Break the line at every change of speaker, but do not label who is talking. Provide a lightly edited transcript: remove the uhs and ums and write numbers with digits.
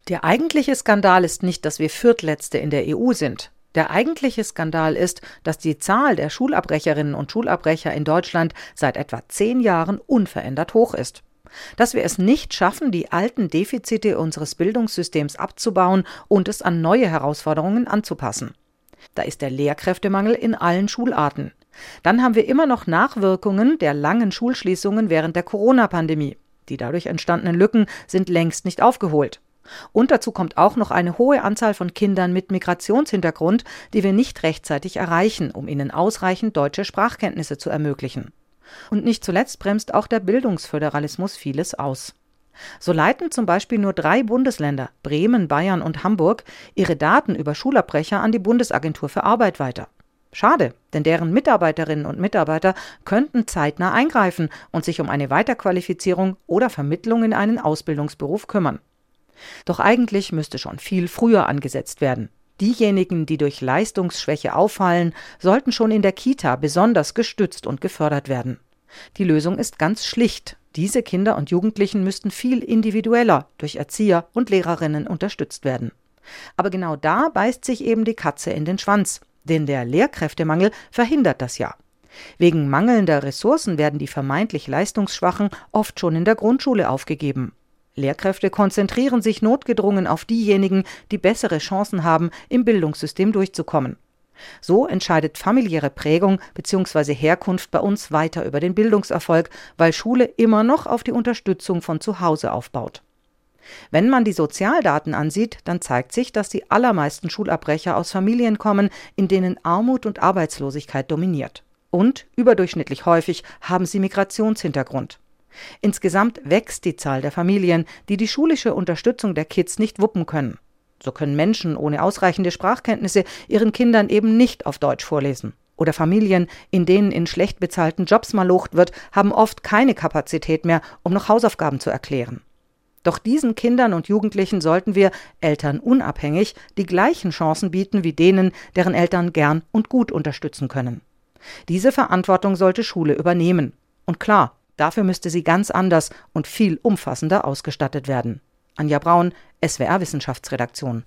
Der eigentliche Skandal ist nicht, dass wir Viertletzte in der EU sind. Der eigentliche Skandal ist, dass die Zahl der Schulabbrecherinnen und Schulabbrecher in Deutschland seit etwa 10 Jahren unverändert hoch ist. Dass wir es nicht schaffen, die alten Defizite unseres Bildungssystems abzubauen und es an neue Herausforderungen anzupassen. Da ist der Lehrkräftemangel in allen Schularten. Dann haben wir immer noch Nachwirkungen der langen Schulschließungen während der Corona-Pandemie. Die dadurch entstandenen Lücken sind längst nicht aufgeholt. Und dazu kommt auch noch eine hohe Anzahl von Kindern mit Migrationshintergrund, die wir nicht rechtzeitig erreichen, um ihnen ausreichend deutsche Sprachkenntnisse zu ermöglichen. Und nicht zuletzt bremst auch der Bildungsföderalismus vieles aus. So leiten zum Beispiel nur 3 Bundesländer, Bremen, Bayern und Hamburg, ihre Daten über Schulabbrecher an die Bundesagentur für Arbeit weiter. Schade, denn deren Mitarbeiterinnen und Mitarbeiter könnten zeitnah eingreifen und sich um eine Weiterqualifizierung oder Vermittlung in einen Ausbildungsberuf kümmern. Doch eigentlich müsste schon viel früher angesetzt werden. Diejenigen, die durch Leistungsschwäche auffallen, sollten schon in der Kita besonders gestützt und gefördert werden. Die Lösung ist ganz schlicht. Diese Kinder und Jugendlichen müssten viel individueller durch Erzieher und Lehrerinnen unterstützt werden. Aber genau da beißt sich eben die Katze in den Schwanz, denn der Lehrkräftemangel verhindert das ja. Wegen mangelnder Ressourcen werden die vermeintlich Leistungsschwachen oft schon in der Grundschule aufgegeben. Lehrkräfte konzentrieren sich notgedrungen auf diejenigen, die bessere Chancen haben, im Bildungssystem durchzukommen. So entscheidet familiäre Prägung bzw. Herkunft bei uns weiter über den Bildungserfolg, weil Schule immer noch auf die Unterstützung von zu Hause aufbaut. Wenn man die Sozialdaten ansieht, dann zeigt sich, dass die allermeisten Schulabbrecher aus Familien kommen, in denen Armut und Arbeitslosigkeit dominiert. Und überdurchschnittlich häufig haben sie Migrationshintergrund. Insgesamt wächst die Zahl der Familien, die die schulische Unterstützung der Kids nicht wuppen können. So können Menschen ohne ausreichende Sprachkenntnisse ihren Kindern eben nicht auf Deutsch vorlesen. Oder Familien, in denen in schlecht bezahlten Jobs malocht wird, haben oft keine Kapazität mehr, um noch Hausaufgaben zu erklären. Doch diesen Kindern und Jugendlichen sollten wir, elternunabhängig, die gleichen Chancen bieten wie denen, deren Eltern gern und gut unterstützen können. Diese Verantwortung sollte Schule übernehmen. Und klar, dafür müsste sie ganz anders und viel umfassender ausgestattet werden. Anja Braun, SWR Wissenschaftsredaktion.